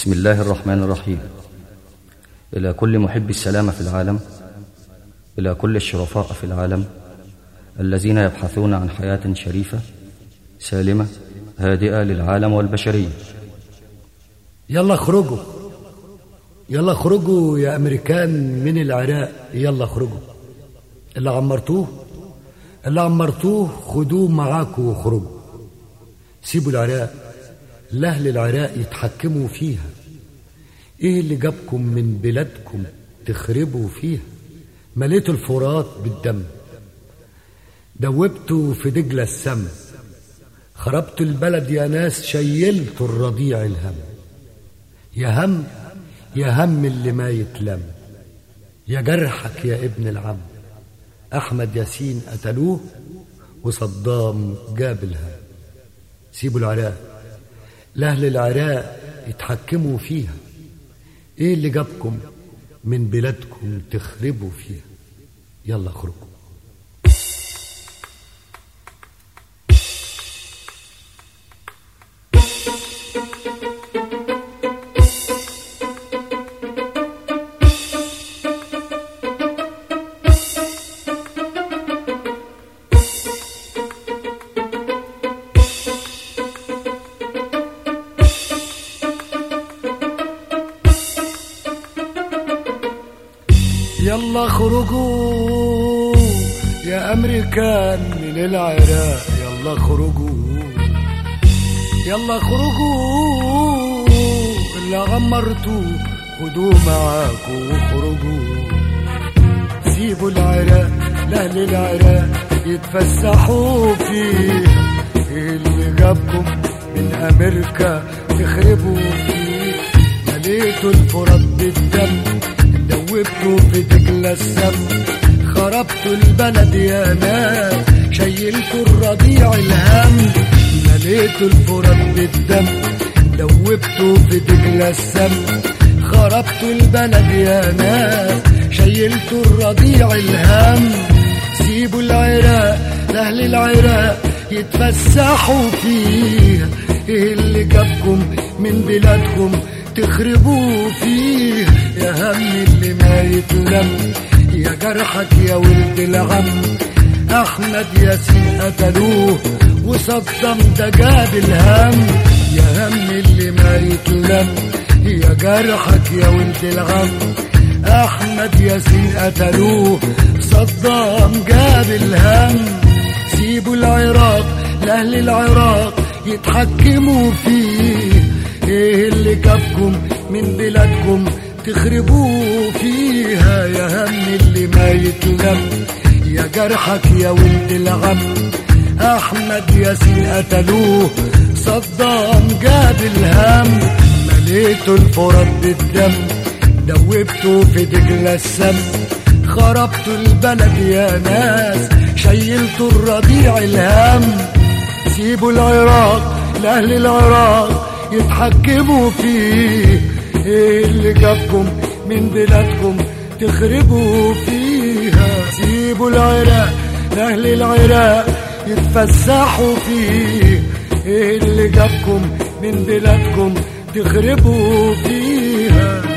بسم الله الرحمن الرحيم. إلى كل محب السلام في العالم، إلى كل الشرفاء في العالم الذين يبحثون عن حياة شريفة سالمة هادئة للعالم والبشرية. يلا اخرجوا، يلا اخرجوا يا أمريكان من العراق، يلا اخرجوا. اللي عمرتوه خدوه معاكوا واخرجوا. سيبوا العراق لأهل العراق يتحكموا فيها. ايه اللي جابكم من بلادكم تخربوا فيها؟ مليتوا الفرات بالدم، دوبتوا في دجلة السم، خربتوا البلد يا ناس، شيلتوا الرضيع الهم. يا هم اللي ما يتلم، يا جرحك يا ابن العم. أحمد ياسين قتلوه وصدام جاب الهم. سيبوا العراق لأهل العراق يتحكموا فيها. ايه اللي جابكم من بلادكم تخربوا فيها؟ يلا اخرجوا. يلا اخرجوا يا أمريكان من العراق، يلا اخرجوا، يلا اخرجوا. اللي عمرتوه خدوه معاكوا واخرجوا. سيبوا العراق لأهل العراق يتفسحوا فيه. ايه اللي جابكم من أمريكا تخربوا فيه؟ مليتوا الفرات بالدم، دوبتوا في دجلة السم، خربتوا البلد يا ناس، شيلتوا الرضيع الهم. مليتوا الفرات بالدم، دوبتوا في دجلة السم، خربتوا البلد يا ناس، شيلتوا الرضيع الهم. سيبوا العراق لأهل العراق يتفسحوا فيها. ايه اللي جابكم من بلادكم تخربوا فيه؟ يا هم اللي ما يتلم، يا جرحك يا ولد العم. أحمد ياسين قتلوه وصدام ده جاب الهم. يا هم اللي ما يتلم، يا جرحك يا ولد العم. أحمد ياسين قتلوه صدام جاب الهم. سيبوا العراق لأهل العراق يتحكموا فيه. ايه اللي جابكم من بلادكم تخربوا فيها؟ يا هم اللي ما يتلم، يا جرحك يا ولد العم. أحمد ياسين قتلوه صدام جاب الهم. مليتوا الفرات بالدم، دوبتوا في دجلة السم، خربتوا البلد يا ناس، شيلتوا الرضيع الهم. سيبوا العراق لأهل العراق يتحكموا فيه. ايه اللي جابكم من بلادكم تخربوا فيها؟ سيبوا العراق لأهل العراق يتفسحوا فيه. ايه اللي جابكم من بلادكم تخربوا فيها؟